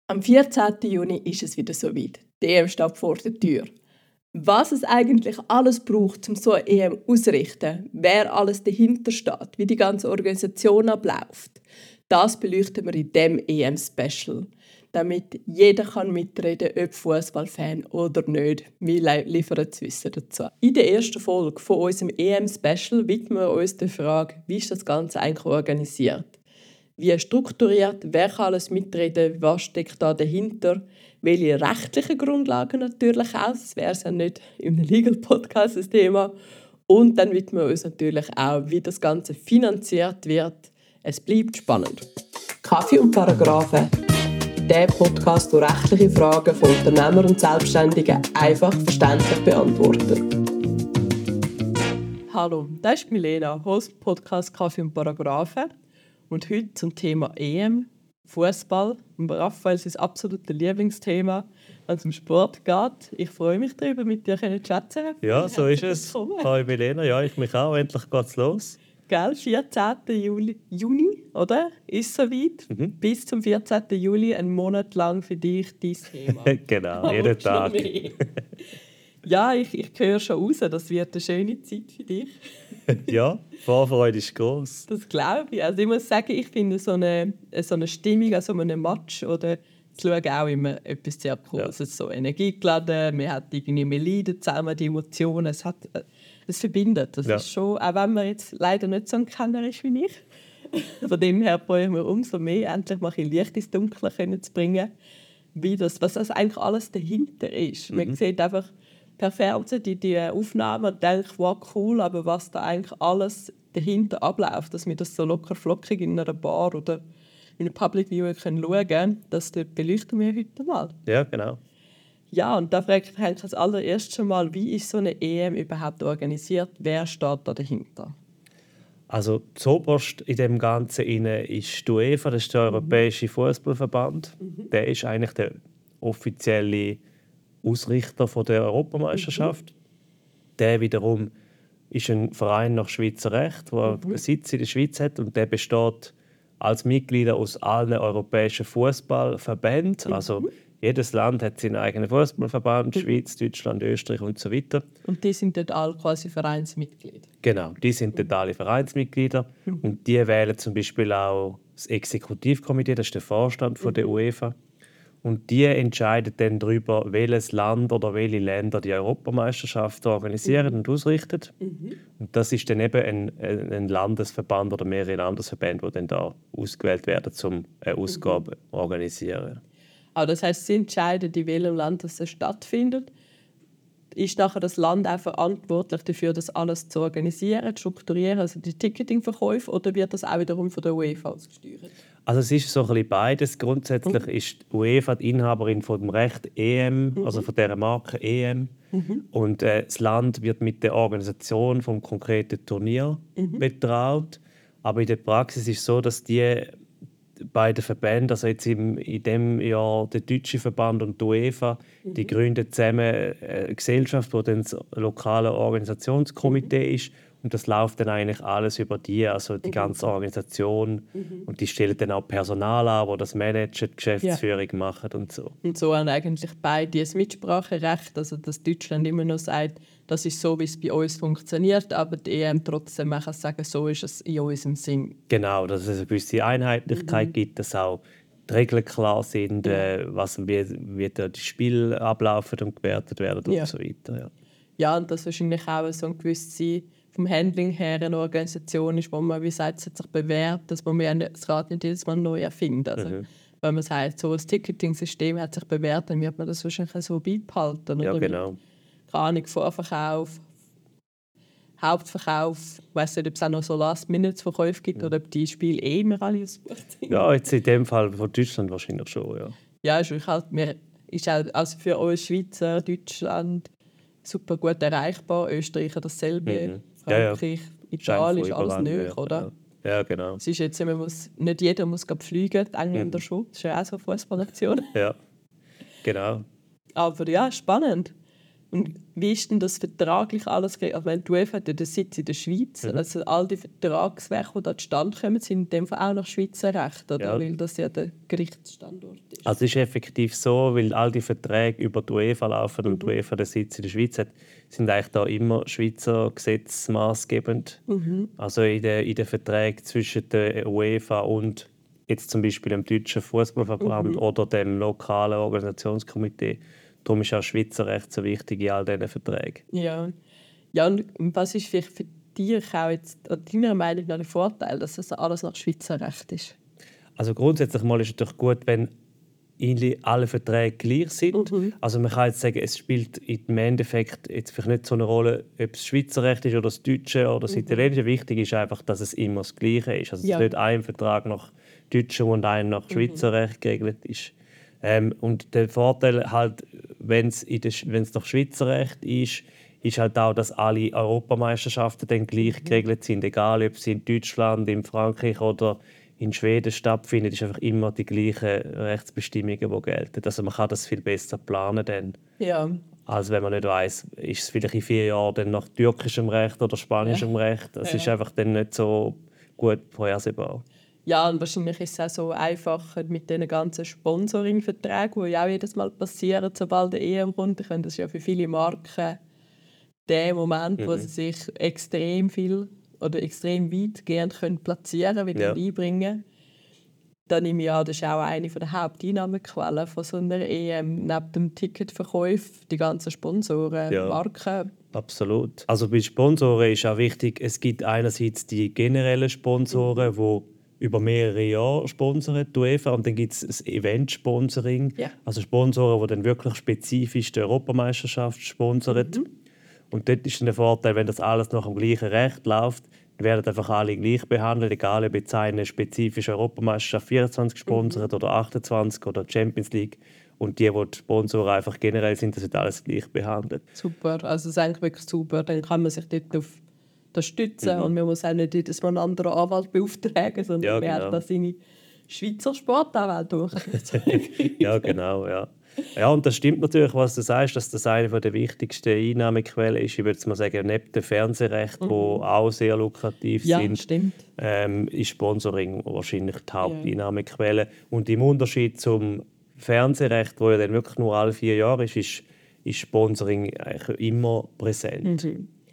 Am 14. Juni ist es wieder soweit. Die EM steht vor der Tür. Was es eigentlich alles braucht, um so eine EM auszurichten, wer alles dahinter steht, wie die ganze Organisation abläuft, das beleuchten wir in diesem EM-Special. Damit jeder mitreden kann, ob Fußballfan oder nicht. Wir liefern das Wissen dazu. In der ersten Folge von unserem EM-Special widmen wir uns der Frage, wie ist das Ganze eigentlich organisiert? Wie strukturiert, wer kann alles mitreden, was steckt da dahinter, welche rechtlichen Grundlagen natürlich auch, das wäre es ja nicht im Legal-Podcast das Thema. Und dann widmen wir uns natürlich auch, wie das Ganze finanziert wird. Es bleibt spannend. Kaffee und Paragraphen. Der Podcast, der rechtliche Fragen von Unternehmern und Selbstständigen einfach verständlich beantwortet. Hallo, das ist Milena, Host Podcast Kaffee und Paragraphen. Und heute zum Thema EM, Fußball. Und Raphael ist sein absolutes Lieblingsthema, wenn es um Sport geht. Ich freue mich darüber, mit dir zu schwätzen. Ja, so ist es. Hallo Milena, ja, ich mich auch. Endlich geht's los. Gell, 14. Juni, oder? Ist soweit. Bis zum 14. Juli, einen Monat lang für dich dein Thema. Genau, jeden Tag. Ja, ich höre schon raus, das wird eine schöne Zeit für dich. Ja, Vorfreude ist gross. Das glaube ich. Also ich muss sagen, ich finde so eine Stimmung an so einem Match oder zu schauen auch immer etwas sehr cool. Ja. Es ist so energiegeladen, man hat irgendwie mehr Leiden zusammen, die Emotionen, es verbindet. Das ist schon, auch wenn man jetzt leider nicht so ein Kenner ist wie ich. Von dem her freue ich mich umso mehr, endlich mal ein Licht ins Dunkle zu bringen, was das eigentlich alles dahinter ist. Man sieht einfach per Fernsehen die Aufnahmen und denkt, wow, cool, aber was da eigentlich alles dahinter abläuft, dass wir das so locker flockig in einer Bar oder in einem Public Viewer schauen können, das beleuchten wir heute mal. Ja, genau. Ja, und da frage ich mich als allererstes schon mal, wie ist so eine EM überhaupt organisiert? Wer steht da dahinter? Also zuoberst in dem Ganzen ist die UEFA, das ist der Europäische Fußballverband. Der ist eigentlich der offizielle Ausrichter von der Europameisterschaft. Der wiederum ist ein Verein nach Schweizer Recht, der einen Sitz in der Schweiz hat, und der besteht als Mitglieder aus allen europäischen Fußballverbänden. Also jedes Land hat seinen eigenen Fußballverband, Schweiz, Deutschland, Österreich und so weiter. Und die sind dort alle quasi Vereinsmitglieder? Genau, die sind dort alle Vereinsmitglieder. Und die wählen zum Beispiel auch das Exekutivkomitee, das ist der Vorstand von der UEFA. Und die entscheiden dann darüber, welches Land oder welche Länder die Europameisterschaft organisieren und ausrichten. Und das ist dann eben ein Landesverband oder mehrere Landesverbände, die dann da ausgewählt werden, um eine Ausgabe zu organisieren. Aber das heisst, sie entscheiden, in welchem Land das stattfindet. Ist nachher das Land auch verantwortlich dafür, das alles zu organisieren, zu strukturieren, also die Ticketingverkäufe, oder wird das auch wiederum von der UEFA ausgesteuert? Also es ist so ein bisschen beides. Grundsätzlich ist die UEFA die Inhaberin von dem Recht EM, also von dieser Marke EM. Und das Land wird mit der Organisation vom konkreten Turnier betraut. Aber in der Praxis ist es so, dass die beiden Verbände, also jetzt in diesem Jahr der deutsche Verband und die UEFA, die gründen zusammen eine Gesellschaft, die dann das lokale Organisationskomitee ist. Und das läuft dann eigentlich alles über die, also die ganze Organisation. Und die stellen dann auch Personal an, das das managen, die Geschäftsführung machen und so. Und so haben eigentlich beide ein Mitspracherecht, also dass Deutschland immer noch sagt, das ist so, wie es bei uns funktioniert, aber die EM trotzdem man kann sagen, so ist es in unserem Sinn. Genau, dass es eine gewisse Einheitlichkeit gibt, dass auch die Regeln klar sind, wie die Spiele ablaufen und gewertet werden und so weiter. Ja, und das wahrscheinlich auch so ein gewisses vom Handling her eine Organisation ist, wo man, wie sagt, es hat sich bewährt, dass man das Rad nicht jedes Mal neu erfindet. Also, wenn man sagt, so ein Ticketing-System hat sich bewährt, dann wird man das wahrscheinlich so beibehalten. Ja, genau. Keine Ahnung, Vorverkauf, Hauptverkauf. Ich weiss nicht, ob es auch noch so Last-Minute-Verkäufe gibt oder ob die Spiele immer alle ausgebucht sind. Ja, jetzt in dem Fall von Deutschland wahrscheinlich schon, ja. Ja, ist auch also für uns Schweizer, Deutschland super gut erreichbar. Österreich dasselbe, Frankreich, Italien ist alles nahe, oder? Ja, genau. Es ist jetzt, nicht jeder muss fliegen, die Engländer schon. Das ist ja auch so eine Fußballnation. Ja, genau. Aber ja, spannend. Und wie ist denn das vertraglich alles geregelt? Also, wenn die UEFA hat ja den Sitz in der Schweiz, also all die Vertragswerke, die da zustande kommen, sind in dem Fall auch nach Schweizer Recht, oder? Ja. Weil das ja der Gerichtsstandort ist. Also es ist effektiv so, weil all die Verträge über die UEFA laufen und die UEFA den Sitz in der Schweiz hat, sind eigentlich da immer Schweizer Gesetze maßgebend. Also in den Verträgen zwischen der UEFA und jetzt zum Beispiel dem deutschen Fußballverband oder dem lokalen Organisationskomitee. Darum ist auch Schweizer Recht so wichtig in all diesen Verträgen. Ja. Ja, und was ist vielleicht für dich auch jetzt, deiner Meinung nach, der Vorteil, dass das alles nach Schweizer Recht ist? Also grundsätzlich mal ist es natürlich gut, wenn alle Verträge gleich sind. Also man kann jetzt sagen, es spielt im Endeffekt jetzt vielleicht nicht so eine Rolle, ob es Schweizer Recht ist oder das Deutsche oder das Italienische. Wichtig ist einfach, dass es immer das Gleiche ist. Also es ist nicht ein Vertrag nach deutschem und ein nach Schweizer Recht geregelt ist. Und der Vorteil halt, wenn es nach Schweizer Recht ist halt auch, dass alle Europameisterschaften dann gleich geregelt sind. Egal, ob sie in Deutschland, in Frankreich oder in Schweden stattfindet, ist einfach immer die gleichen Rechtsbestimmungen, die gelten. Also man kann das viel besser planen dann, als wenn man nicht weiss, ist es vielleicht in 4 Jahren dann nach türkischem Recht oder spanischem Recht. Das ist einfach dann nicht so gut vorhersehbar. Ja, und wahrscheinlich ist es auch so einfacher mit diesen ganzen Sponsoring-Verträgen, die ja auch jedes Mal passieren, sobald der EM kommt. Ich meine, das ist ja für viele Marken der Moment, wo sie sich extrem viel oder extrem weitgehend platzieren können, wieder einbringen. Dann nehme ich an, das ist auch eine der Haupteinnahmequellen von so einer EM, neben dem Ticketverkauf, die ganzen Sponsoren, Marken. Absolut. Also bei Sponsoren ist auch wichtig, es gibt einerseits die generellen Sponsoren, die über mehrere Jahre sponsern, die UEFA, und dann gibt es das Event-Sponsoring, also Sponsoren, die dann wirklich spezifisch die Europameisterschaft sponsern. Und dort ist der Vorteil, wenn das alles nach dem gleichen Recht läuft, dann werden einfach alle gleich behandelt, egal ob jetzt eine spezifische Europameisterschaft 24 sponsert oder 28 oder Champions League. Und die Sponsoren einfach generell sind, das wird alles gleich behandelt. Super, also das ist eigentlich wirklich super. Dann kann man sich dort auf das stützen und man muss auch nicht jedes Mal einen anderen Anwalt beauftragen, sondern man hat da seine Schweizer Sportanwalt durch. Ja, genau, ja. Ja, und das stimmt natürlich, was du sagst, dass das eine der wichtigsten Einnahmequellen ist. Ich würde mal sagen, neben dem Fernsehrecht, die auch sehr lukrativ sind, stimmt. Ist Sponsoring wahrscheinlich die Haupteinnahmequelle. Und im Unterschied zum Fernsehrecht, wo ja dann wirklich nur alle 4 Jahre ist Sponsoring eigentlich immer präsent.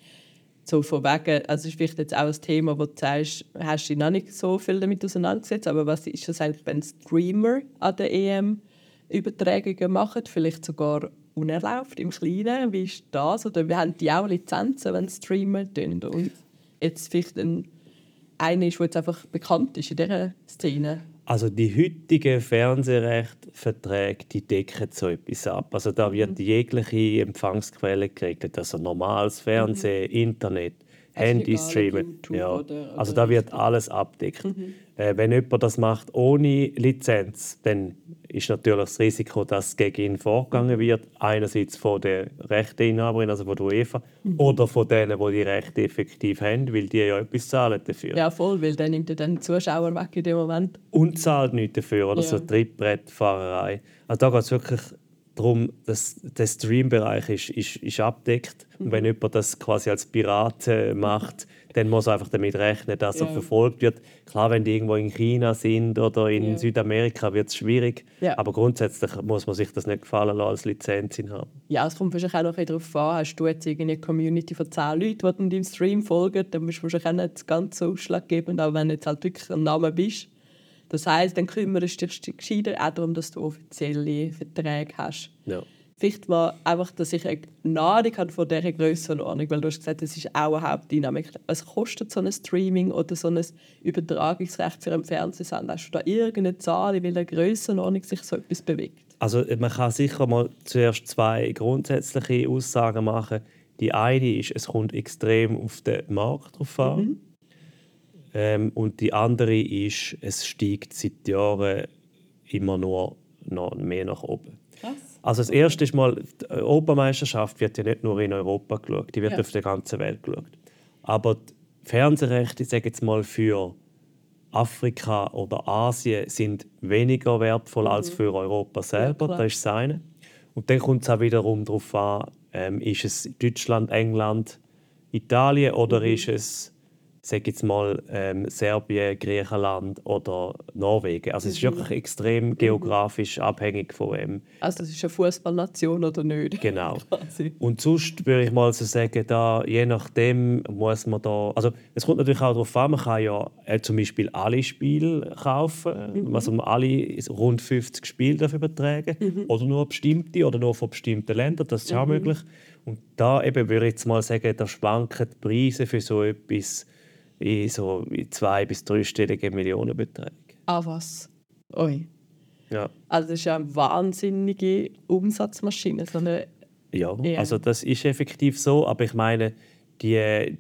So von wegen, also ist vielleicht jetzt auch ein Thema, wo du sagst, hast du dich noch nicht so viel damit auseinandergesetzt, aber was ist das eigentlich, wenn Streamer an der EM Übertragungen machen, vielleicht sogar unerlaubt im Kleinen? Wie ist das? Oder wir haben die auch Lizenzen, wenn Streamer tun und jetzt vielleicht einer ist, der jetzt einfach bekannt ist in dieser Szene? Also die heutigen Fernsehrechtverträge, die decken so etwas ab. Also da wird jegliche Empfangsquelle geregelt, also normales Fernsehen, Internet, Handy-Streamen. Also da wird alles abdeckt. Wenn jemand das macht ohne Lizenz, dann ist natürlich das Risiko, dass gegen ihn vorgegangen wird. Einerseits von der Rechteinhaberin, also von der UEFA, oder von denen, die die Rechte effektiv haben, weil die ja etwas zahlen dafür. Ja, voll, weil dann nimmt er den Zuschauer weg in dem Moment. Und zahlt nichts dafür, oder so Trittbrettfahrerei. Also da geht es wirklich darum, dass der Stream-Bereich ist abdeckt. Und wenn jemand das quasi als Pirat macht, dann muss er einfach damit rechnen, dass er verfolgt wird. Klar, wenn die irgendwo in China sind oder in Südamerika, wird es schwierig. Aber grundsätzlich muss man sich das nicht gefallen lassen als Lizenzinhaber. Ja, es kommt wahrscheinlich auch noch darauf an, hast du jetzt eine Community von 10 Leuten, die deinem Stream folgen, dann bist du wahrscheinlich auch nicht ganz so ausschlaggebend, aber wenn du jetzt halt wirklich ein Name bist. Das heisst, dann kümmerst du dich gescheiter auch darum, dass du offizielle Verträge hast. Ja. Vielleicht mal einfach, dass ich eine Ahnung habe von dieser Grössenordnung, weil du hast gesagt, das ist auch eine Hauptdynamik. Was kostet so ein Streaming oder so ein Übertragungsrecht für einen Fernsehsender? Hast du da irgendeine Zahl, in welcher Grössenordnung sich so etwas bewegt? Also man kann sicher mal zuerst 2 grundsätzliche Aussagen machen. Die eine ist, es kommt extrem auf den Markt drauf an. Und die andere ist, es steigt seit Jahren immer nur noch mehr nach oben. Krass. Also das Erste ist mal, die Europameisterschaft wird ja nicht nur in Europa geschaut, die wird auf der ganzen Welt geschaut. Aber die Fernsehrechte, ich sage jetzt mal, für Afrika oder Asien sind weniger wertvoll als für Europa selber. Das ist das eine. Und dann kommt es auch wiederum darauf an, Ist es Deutschland, England, Italien oder ist es, sag jetzt mal, Serbien, Griechenland oder Norwegen? Also es ist wirklich extrem geografisch abhängig von Also es ist eine Fußballnation oder nicht? genau. Quasi. Und sonst würde ich mal so sagen, da, je nachdem muss man da... Also es kommt natürlich auch darauf an, man kann ja zum Beispiel alle Spiele kaufen, also man alle rund 50 Spiele dafür übertragen oder nur bestimmte oder nur von bestimmten Ländern, das ist auch möglich. Und da eben würde ich jetzt mal sagen, da schwanken die Preise für so etwas in so 2- bis 3-stelligen Millionenbeträge. Ah, was? Ui. Ja. Also das ist ja eine wahnsinnige Umsatzmaschine. So eine Ja, Ja. also das ist effektiv so, aber ich meine, die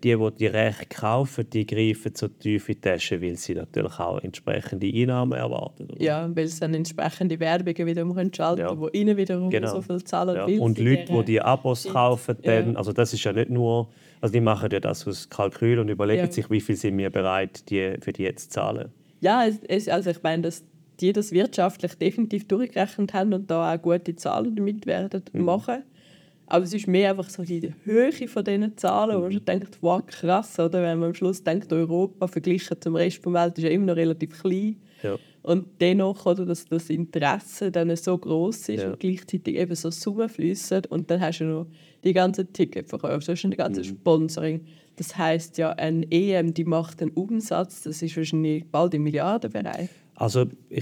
Rechte kaufen, die greifen so tief in die Tasche, weil sie natürlich auch entsprechende Einnahmen erwarten. Oder? Ja, weil es dann entsprechende Werbungen wiederum schalten Ja. können, die ihnen wiederum Genau. so viel zahlen. Ja. weil Und sie Leute, die deren- die Abos kaufen, dann, also das ist ja nicht nur, also die machen ja das aus Kalkül und überlegen Ja. sich, wie viel sind wir bereit, für die jetzt zu zahlen. Ja, also ich meine, dass die das wirtschaftlich definitiv durchgerechnet haben und da auch gute Zahlen damit werden machen. Aber es ist mehr einfach so die Höhe von diesen Zahlen, wo man schon denkt, wow, krass, oder? Wenn man am Schluss denkt, Europa verglichen zum Rest der Welt ist ja immer noch relativ klein. Ja. Und dennoch, oder, dass das Interesse dann so groß ist Ja. und gleichzeitig eben so Summen fließen und dann hast du noch die ganzen Ticketverkäufe, du hast noch die ganze Sponsoring. Das heisst ja, ein EM, die macht einen Umsatz, das ist wahrscheinlich bald im Milliardenbereich. Also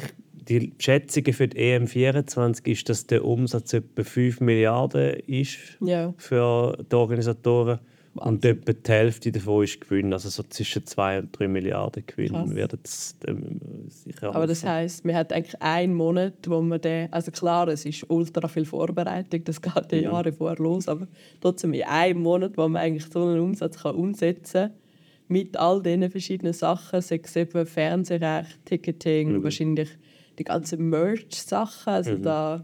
die Schätzungen für die EM24 ist, dass der Umsatz etwa 5 Milliarden ist Ja. für die Organisatoren. Wahnsinn. Und etwa die Hälfte davon ist Gewinn. Also so zwischen 2 und 3 Milliarden Gewinn Krass. werden es sicher Aber das heisst, man hat eigentlich einen Monat, wo man den, also klar, es ist ultra viel Vorbereitung, das geht ja Jahre vorher los, aber trotzdem in einem Monat, wo man eigentlich so einen Umsatz kann umsetzen kann, mit all diesen verschiedenen Sachen, sei es eben Fernsehrecht, Ticketing, wahrscheinlich die ganzen Merch-Sachen, also da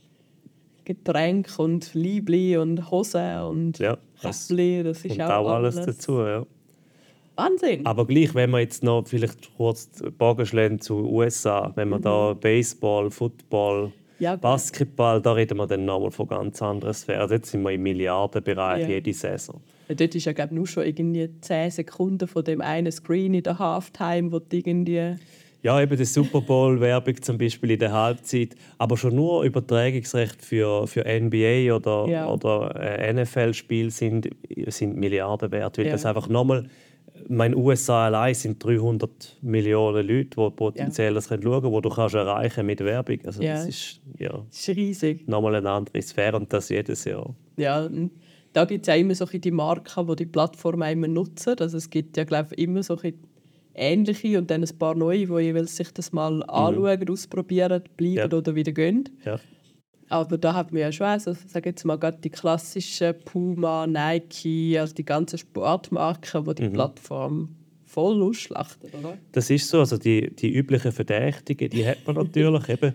Getränke und Liebli und Hosen und Ja, Käppli, das ist und auch auch alles dazu. Ja. Wahnsinn! Aber gleich, wenn wir jetzt noch vielleicht kurz den Bogen schlagen zu USA, wenn wir da Baseball, Football, Ja, gut. Basketball, da reden wir dann nochmal von ganz anderen Sphären. Also jetzt sind wir im Milliardenbereich Ja. jede Saison. Ja, dort ist ja glaube nur schon irgendwie 10 Sekunden von dem einen Screen in der Halftime, wo du irgendwie... Ja, eben die Super Bowl-Werbung zum Beispiel in der Halbzeit. Aber schon nur Übertragungsrecht für NBA oder NFL-Spiele sind Milliarden wert. Weil Ja. das einfach nochmal... Mein USA allein sind 300 Millionen Leute, die potenziell das schauen können, die du kannst erreichen mit Werbung. Also Ja. das ist Das ist riesig. nochmal eine andere Sphäre und das jedes Jahr. Ja, und da gibt es ja immer so die Marken, die die Plattform immer nutzen. Also es gibt ja glaube ich, immer so ähnliche und dann ein paar neue, die jeweils sich das mal anschauen, ausprobieren, bleiben oder wieder gehen. Ja. Aber da hat man ja schon, also sage jetzt mal, gerade die klassischen Puma, Nike, also die ganzen Sportmarken, die die Plattform voll ausschlachten, oder? Das ist so. Also die üblichen Verdächtigen, die hat man natürlich. Eben,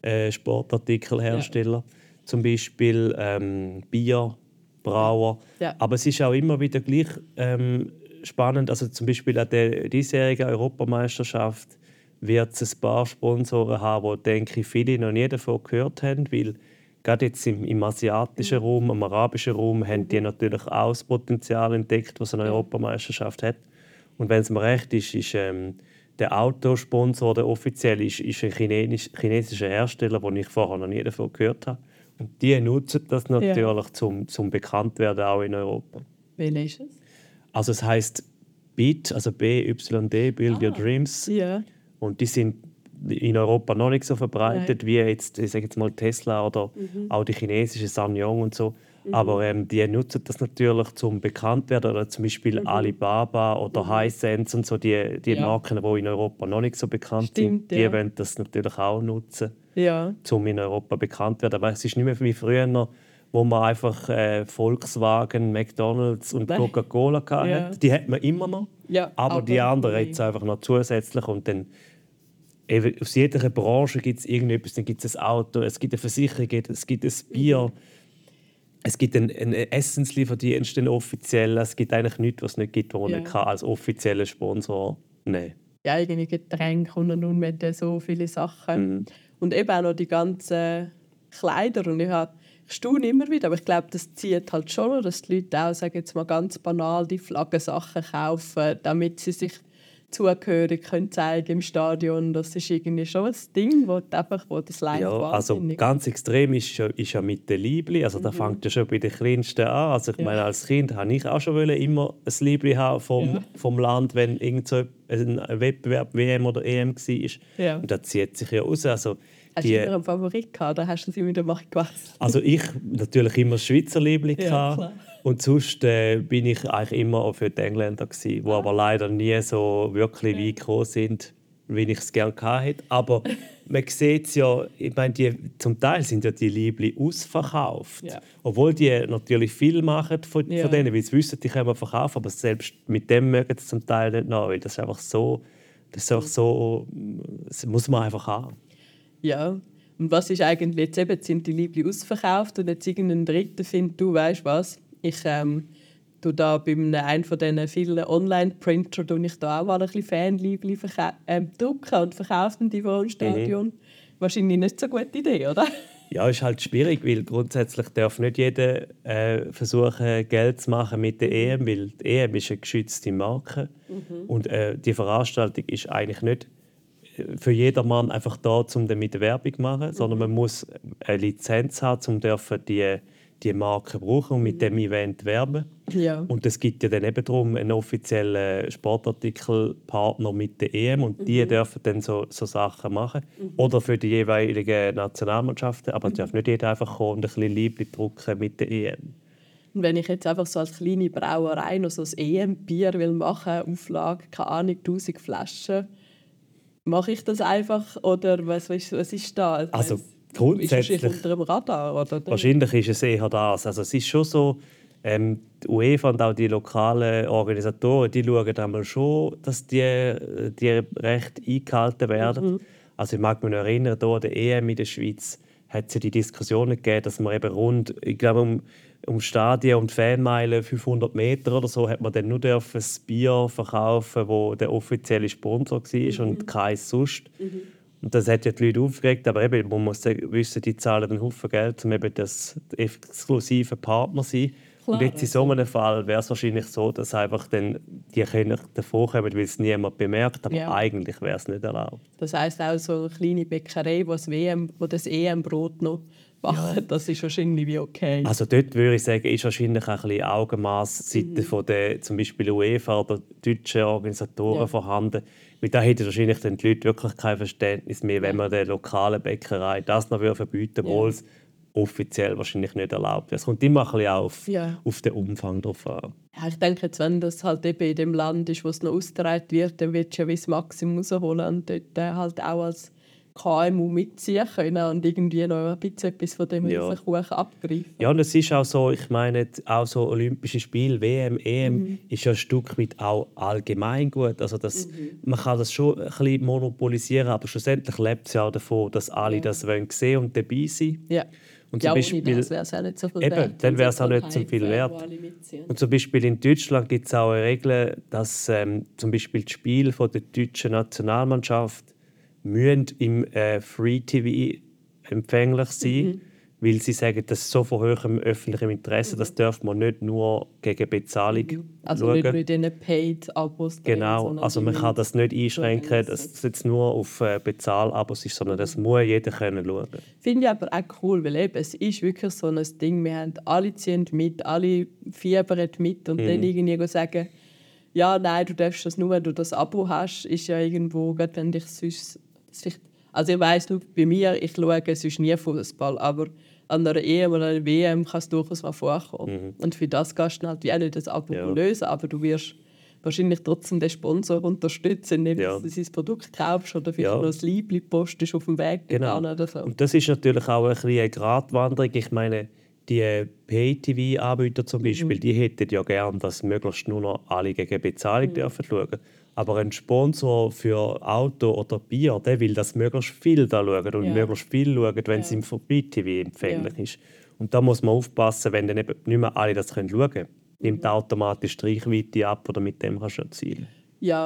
Sportartikelhersteller, zum Beispiel Bier, Brauer. Ja. Aber es ist auch immer wieder gleich spannend. Also zum Beispiel an der diesjährigen Europameisterschaft wird es ein paar Sponsoren haben, die, denke ich, viele noch nie davon gehört haben, weil gerade jetzt im asiatischen Raum, im arabischen Raum, haben die natürlich auch das Potenzial entdeckt, was eine Europameisterschaft hat. Und wenn es mir recht ist, der Autosponsor, der offiziell ist ein chinesischer Hersteller, den ich vorher noch nie davon gehört habe. Und die nutzen das natürlich zum Bekanntwerden auch in Europa. Welcher ist es? Also es heisst BYD, also BYD, Build Your Dreams. Ja. Und die sind in Europa noch nicht so verbreitet wie jetzt, ich sage jetzt mal Tesla oder auch die chinesische SsangYong und so. Aber die nutzen das natürlich zum Bekanntwerden oder zum Beispiel Alibaba oder Hisense und so, die Marken, die in Europa noch nicht so bekannt sind, die ja. wollen das natürlich auch nutzen, Ja. um in Europa bekannt zu werden. Aber es ist nicht mehr wie früher, wo man einfach Volkswagen, McDonald's und Coca-Cola hatte. Ja. Die hat man immer noch, Ja, aber die anderen jetzt einfach noch zusätzlich. Und dann eben, aus jeder Branche gibt es irgendetwas. Dann gibt es ein Auto, es gibt eine Versicherung, es gibt ein Bier, es gibt einen Essenslieferdienst, einen offiziellen. Es gibt eigentlich nichts, was es nicht gibt, was man nicht kann als offizieller Sponsor nehmen. Ja, irgendwie Getränke und nun mit so viele Sachen. Und eben auch noch die ganzen Kleider. Und ich staune immer wieder, aber ich glaube, das zieht halt schon, dass die Leute auch, sagen jetzt mal ganz banal, die Flaggensachen kaufen, damit sie sich zugehörig können zeigen im Stadion. Das ist irgendwie schon ein Ding, wo das Live also ganz extrem ist ja mit den Liebli. Also da fängt ja schon bei den Kleinsten an. Also ich meine, als Kind habe ich auch schon immer ein Liebli haben vom Land, wenn irgend so ein Wettbewerb WM oder EM war. Ja. Und das zieht sich ja raus. Also hast du immer einen Favorit gehabt, oder hast du sie wieder mal gewechselt? Also ich natürlich immer das Schweizer Liebli gehabt. Und sonst bin ich eigentlich immer für die Engländer gewesen, die aber leider nie so wirklich weit gekommen sind, wie ich es gerne hatte. Aber man sieht es ja, ich meine, zum Teil sind ja die Liebli ausverkauft. Ja. Obwohl die natürlich viel machen von denen, weil sie wissen, die können wir verkaufen, aber selbst mit dem mögen sie zum Teil nicht nach, weil das ist einfach so, das muss man einfach haben. Ja, und was ist eigentlich jetzt eben, sind die Liebli ausverkauft und jetzt irgendein Dritter findet, du weißt was, ich tue da bei einem von diesen vielen Online-Printer ich da auch mal ein bisschen Fanliebli drucken und verkaufen die vor dem Stadion. Wahrscheinlich nicht so eine gute Idee, oder? Ja, ist halt schwierig, weil grundsätzlich darf nicht jeder versuchen, Geld zu machen mit der EM, weil die EM ist eine geschützte Marke und die Veranstaltung ist eigentlich nicht für jedermann einfach da, um damit Werbung zu machen, sondern man muss eine Lizenz haben, um die Marke brauchen und mit dem Event werben. Ja. Und es gibt ja dann eben darum einen offiziellen Sportartikelpartner mit der EM und die dürfen dann so Sachen machen. Oder für die jeweiligen Nationalmannschaften, aber es darf nicht jeder einfach kommen und ein bisschen Liebli drucken mit der EM. Und wenn ich jetzt einfach so als kleine Brauerei noch so ein EM-Bier machen will, Auflage, keine Ahnung, 1000 Flaschen, mache ich das einfach oder was ist da? Also grundsätzlich ist unter dem Radar, oder? Wahrscheinlich ist es eher das. Also es ist schon so, die UEFA und auch die lokalen Organisatoren, die schauen einmal schon, dass die Rechte eingehalten werden. Also ich mag mich noch erinnern, hier an der EM in der Schweiz hat es ja die Diskussionen gegeben, dass man eben rund, ich glaube, um Stadien und Fanmeilen 500 Meter oder so, hat man dann nur ein Bier verkaufen, wo der offizielle Sponsor war und keins sonst. Und das hat ja die Leute aufgeregt, aber eben, man muss wissen, die zahlen einen Haufen Geld, um eben das exklusive Partner zu sein. Klar, und jetzt in so einem Fall wäre es wahrscheinlich so, dass einfach dann die davor kommen, weil es niemand bemerkt, aber eigentlich wäre es nicht erlaubt. Das heisst auch so eine kleine Bäckerei, wo das EM-Brot noch machen, das ist wahrscheinlich wie okay. Also dort würde ich sagen, ist wahrscheinlich ein bisschen Augenmaß-Seite von der zum Beispiel UEFA oder deutschen Organisatoren vorhanden. Weil da hätten wahrscheinlich dann die Leute wirklich kein Verständnis mehr, wenn man der lokalen Bäckerei das noch verbieten würde, obwohl es offiziell wahrscheinlich nicht erlaubt wird. Es kommt immer ein bisschen auf den Umfang drauf an. Ja, ich denke, jetzt, wenn das halt eben in dem Land ist, wo es noch ausgetragen wird, dann wird es ja wie das Maximum rausholen und dort halt auch als KMU mitziehen können und irgendwie noch ein bisschen etwas von dem Kuchen abgreifen. Ja, und es ist auch so, ich meine, auch so Olympische Spiele, WM, EM, ist ja ein Stück weit auch allgemein gut. Also man kann das schon ein bisschen monopolisieren, aber schlussendlich lebt es ja auch davon, dass alle das sehen wollen und dabei sind. Ja. Und zum Beispiel, das wäre es auch nicht so viel wert. Dann wäre es auch nicht so viel wert. Und zum Beispiel in Deutschland gibt es auch eine Regel, dass zum Beispiel das Spiel von der deutschen Nationalmannschaft müssen im Free-TV empfänglich sein, weil sie sagen, das ist so von hohem öffentlichem Interesse, das darf man nicht nur gegen Bezahlung also schauen. Also nicht in den Paid-Abos. Genau, also man kann das nicht einschränken, dass es jetzt nur auf Bezahlabos ist, sondern das muss jeder können schauen. Finde ich aber auch cool, weil eben, es ist wirklich so ein Ding, wir haben alle ziehen mit, alle fiebern mit und dann irgendwie sagen, ja, nein, du darfst das nur, wenn du das Abo hast, ist ja irgendwo, gerade wenn dich sonst... Also ich weiss nur, bei mir, ich schaue sonst nie Fußball, aber an einer EM oder einer WM kann es durchaus mal vorkommen. Und für das kannst du halt wie auch nicht das Abo lösen, aber du wirst wahrscheinlich trotzdem den Sponsor unterstützen, indem du sein Produkt kaufst oder vielleicht noch ein Liebli postest auf dem Weg oder so. Und das ist natürlich auch ein bisschen eine Gratwanderung. Ich meine, die Pay-TV-Anbieter zum Beispiel, die hätten ja gern, dass möglichst nur noch alle gegen Bezahlung dürfen schauen. Aber ein Sponsor für Auto oder Bier, der will, dass möglichst viel da schauen und möglichst viel schauen, wenn es im Pay-TV empfänglich ist. Und da muss man aufpassen, wenn dann eben nicht mehr alle das schauen können. Nimmt automatisch die Reichweite ab oder mit dem kannst du erzielen. Ja,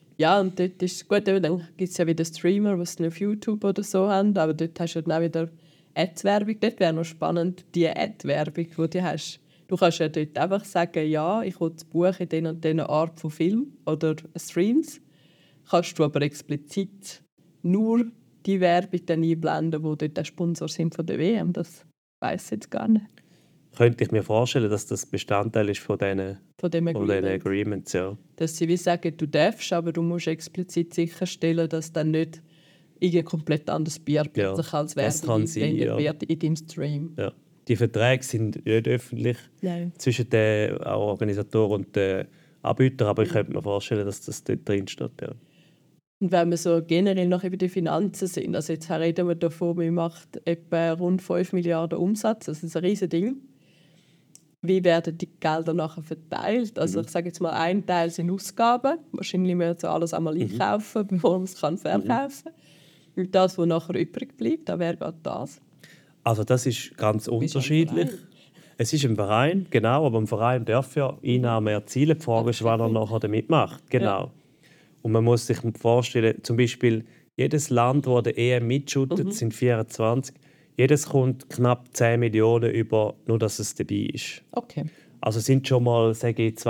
und dort ist gut, dann gibt es ja wieder Streamer, die es auf YouTube oder so haben, aber dort hast du dann auch wieder Ad-Werbung. Dort wäre noch spannend, die Ad-Werbung, die du hast. Du kannst ja dort einfach sagen, ja, ich will das Buch in dieser und dieser Art von Film oder Streams. Kannst du aber explizit nur die Werbung dann einblenden, die dort der Sponsor sind von der WM. Das weiss ich jetzt gar nicht. Könnte ich mir vorstellen, dass das Bestandteil ist von diesen Agreement. Agreements, ja. Dass sie wie sagen, du darfst, aber du musst explizit sicherstellen, dass dann nicht ein komplett anderes Bier plötzlich als Werbung wird in deinem Stream. Ja. Die Verträge sind nicht öffentlich zwischen den Organisatoren und den Anbietern, aber ich könnte mir vorstellen, dass das dort drin steht. Ja. Und wenn wir so generell noch über die Finanzen sind, also jetzt reden wir davon, man macht etwa rund 5 Milliarden Umsatz, das ist ein riesiges Ding. Wie werden die Gelder nachher verteilt? Also ich sage jetzt mal, ein Teil sind Ausgaben. Wahrscheinlich müssen wir alles einmal einkaufen, bevor man es verkaufen kann. Und das, was nachher übrig bleibt, wer geht das? Also das ist ganz unterschiedlich. Es ist ein Verein, genau, aber ein Verein darf ja Einnahmen erzielen. Die Frage ist, wann er nachher damit macht. Genau. Ja. Und man muss sich vorstellen, zum Beispiel jedes Land, das der EM mitschuttet, sind 24. Jedes kommt knapp 10 Millionen über, nur dass es dabei ist. Okay. Also sind schon mal, sage ich,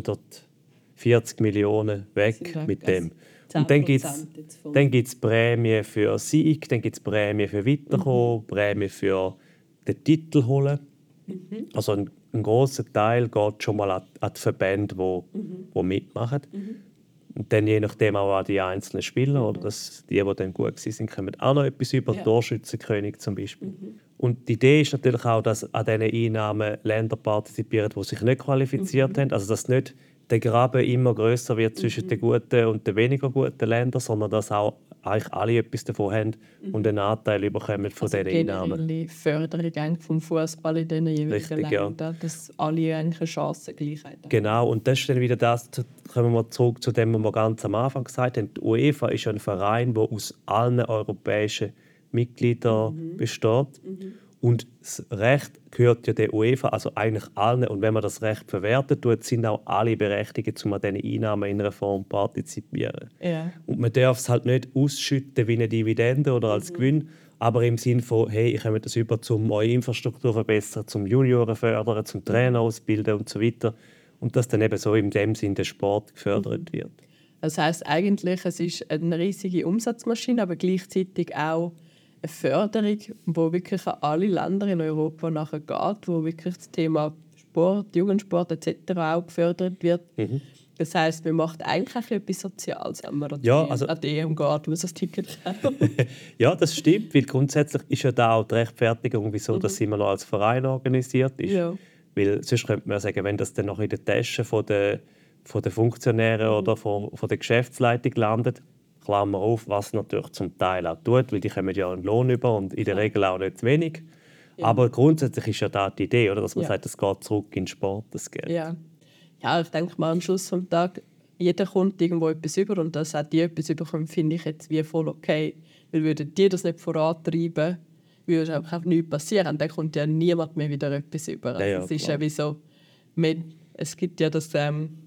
240 Millionen weg mit dem. Und dann gibt es Prämien für Sieg, dann gibt es Prämien für Weiterkommen, Prämien für den Titel holen. Also ein grosser Teil geht schon mal an die Verbände, die mitmachen. Und dann je nachdem auch an die einzelnen Spieler, oder die dann gut waren, kommen auch noch etwas über, Torschützenkönig zum Beispiel. Und die Idee ist natürlich auch, dass an diesen Einnahmen Länder partizipieren, die sich nicht qualifiziert haben. Also dass nicht der Graben immer grösser wird zwischen den guten und den weniger guten Ländern, sondern dass auch eigentlich alle etwas davon haben und einen Anteil bekommen von diesen Einnahmen. Die Förderung vom Fußball in den jeweiligen Ländern, dass alle eine Chancengleichheit haben. Genau, und das ist dann wieder das, kommen wir zurück zu dem, was wir ganz am Anfang gesagt haben. Die UEFA ist ein Verein, der aus allen europäischen Mitgliedern besteht. Und das Recht gehört ja der UEFA, also eigentlich allen. Und wenn man das Recht verwertet tut, sind auch alle berechtigt, um an diesen Einnahmen in einer Form zu partizipieren. Ja. Und man darf es halt nicht ausschütten wie eine Dividende oder als Gewinn, aber im Sinne von, hey, ich komme das über, um eure Infrastruktur zu verbessern, zum Junioren fördern, zum Trainer ausbilden und so weiter. Und dass dann eben so in dem Sinne der Sport gefördert wird. Das heisst eigentlich, es ist eine riesige Umsatzmaschine, aber gleichzeitig auch eine Förderung, die wirklich an alle Länder in Europa nachher geht, wo wirklich das Thema Sport, Jugendsport etc. auch gefördert wird. Das heisst, man macht eigentlich etwas Soziales, wenn man an die EM geht, muss das Ticket kaufen. Ja, das stimmt, weil grundsätzlich ist ja da auch die Rechtfertigung, wieso das immer noch als Verein organisiert ist. Ja. Weil sonst könnte man sagen, wenn das dann noch in den Taschen von den Funktionären oder von der Geschäftsleitung landet, Klammer auf, was natürlich zum Teil auch tut, weil die kommen ja einen Lohn über und in der Regel auch nicht zu wenig. Ja. Aber grundsätzlich ist ja da die Idee, oder, dass man sagt, es geht zurück in den Sport, das Geld. Ja, ich denke mal, am Schluss des Tages, jeder kommt irgendwo etwas über und dass auch die etwas überkommen, finde ich jetzt wie voll okay. Weil würden die das nicht vorantreiben, würde einfach nichts passieren. Dann kommt ja niemand mehr wieder etwas über. Also es ist ja wie so, es gibt ja das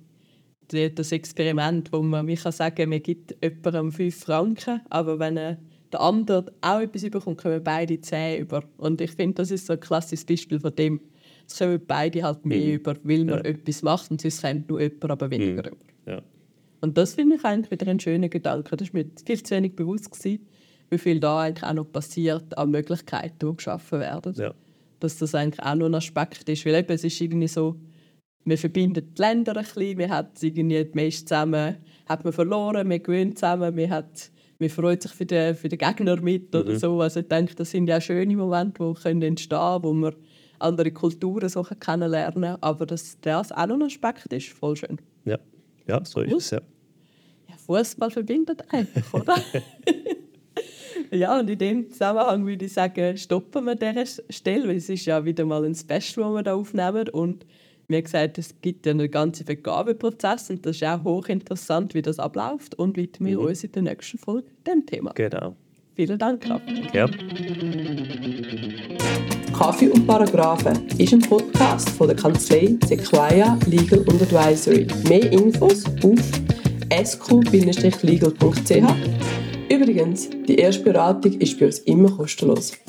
Experiment, wo man kann sagen, man gibt jemandem 5 Franken, aber wenn der andere auch etwas überkommt, kommen beide 10 über. Und ich finde, das ist so ein klassisches Beispiel von dem, es kommen beide halt mehr über, weil man etwas macht und sonst kommt nur jemand, aber weniger über. Ja. Und das finde ich eigentlich wieder einen schönen Gedanken. Das war mir viel zu wenig bewusst gewesen, wie viel da eigentlich auch noch passiert an Möglichkeiten, die geschaffen werden. Ja. Dass das eigentlich auch noch ein Aspekt ist. Weil eben, es ist irgendwie so, wir verbinden die Länder ein bisschen, wir haben irgendwie die meisten zusammen, hat man verloren, wir gewinnen zusammen, man freut sich für den Gegner mit oder so. Also ich denke, das sind ja schöne Momente, die entstehen können, wo man andere Kulturen so kennenlernen kann. Aber dass das auch noch ein Aspekt ist, voll schön. Ja, so ist es, ja. Fußball verbindet einfach, oder? Ja, und in dem Zusammenhang würde ich sagen, stoppen wir an dieser Stelle, weil es ist ja wieder mal ein Special, das wir da aufnehmen. Und wie gesagt, es gibt ja einen ganzen Vergabeprozess und das ist auch hochinteressant, wie das abläuft und widmen wir uns in der nächsten Folge dem Thema. Genau. Vielen Dank, Raffi. Gerne. Kaffee und Paragraphen ist ein Podcast von der Kanzlei Sequoia Legal & Advisory. Mehr Infos auf sq-legal.ch. Übrigens, die erste Beratung ist bei uns immer kostenlos.